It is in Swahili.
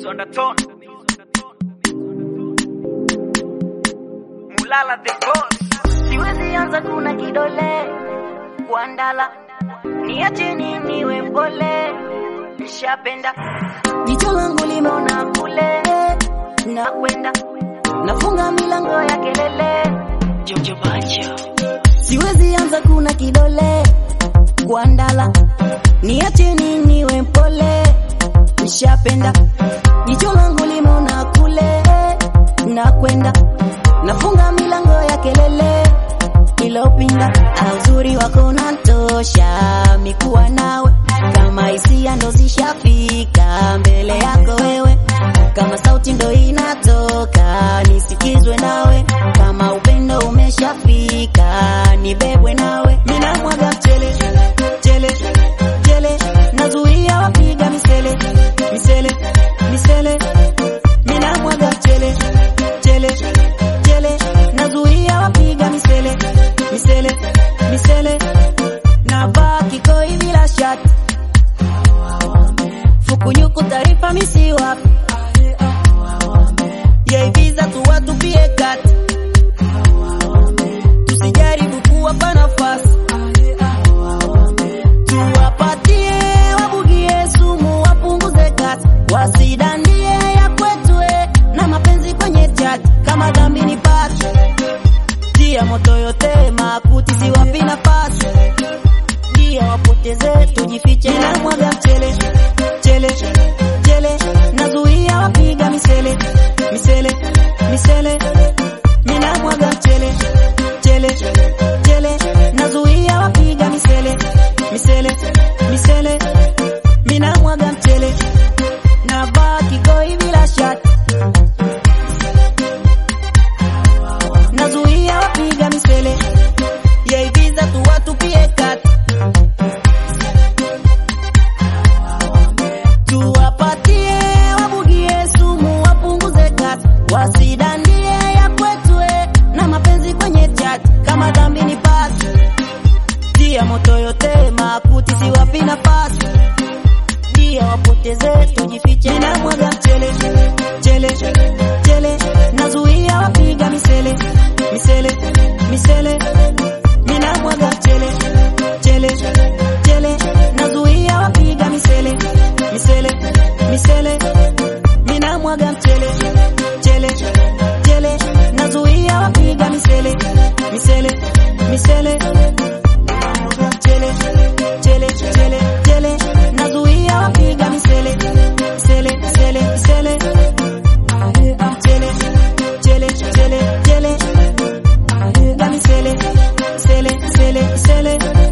Undertone. Mulala the boss. Siwezi anza kuna kidole kuandala, niache niwe mpole, nishapenda jicho langu limeona kule, na kwenda nafunga milango ya kelele. Jojo Bacho. Siwezi anza kuna kidole kuandala, niache niwe mpole, nishapenda jicho langu limeona kule, na kwenda nafunga milango ya kelele. Ilopinda uzuri wako unatosha mikuwa nawe, kama hisia ndo zishafika mbele yako wewe, kama sauti ndo inatoka nisikizwe nawe, kama upendo umeshafika nibebwe nawe. Mina mwaga mchele chele chele, nazuia wapiga misele misele misele. Mina mwaga mchele chele chele, nazuia wapiga misele misele misele. Na baki koi bila shati, fukunyuku taarifa misiwa yaibiza tu watu pie kati, tusijaribu kuwapa nafasi, tuwapatie wabugie sumu wapunguze kasi, wasidandie ya kwetu na mapenzi kwenye chat. Kama dhambi ni pasi, tia moto yote makuti siwapi nafasi, dia wapoteze tujifiche. Na mwaga mchele chele chele, nazuia wapiga misele misele misele. Mina mwaga mchele chele chele, nazuia wapiga misele misele misele. Mina mwaga mchele na baki koi bila shati, nazuia wapiga misele yaibiza tu watu pie kati, tuwapatie wabugie sumu wapunguze kasi, wasidandie ya kwetu na mapenzi kwenye chat. Kama dhambi ni pasi, tia moto yote makuti siwapi nafasi, dia wapoteze tujifiche. Na mwaga mchele chele chele, nazuia wapiga misele misele misele. Mina mwaga mchele chele chele, nazuia wapiga misele misele misele. Mina mwaga mchele chele chele, nazuia wapiga misele misele misele. Chele chele chele chele, nazuia wapiga misele misele misele misele. Chele chele chele chele, misele misele misele misele.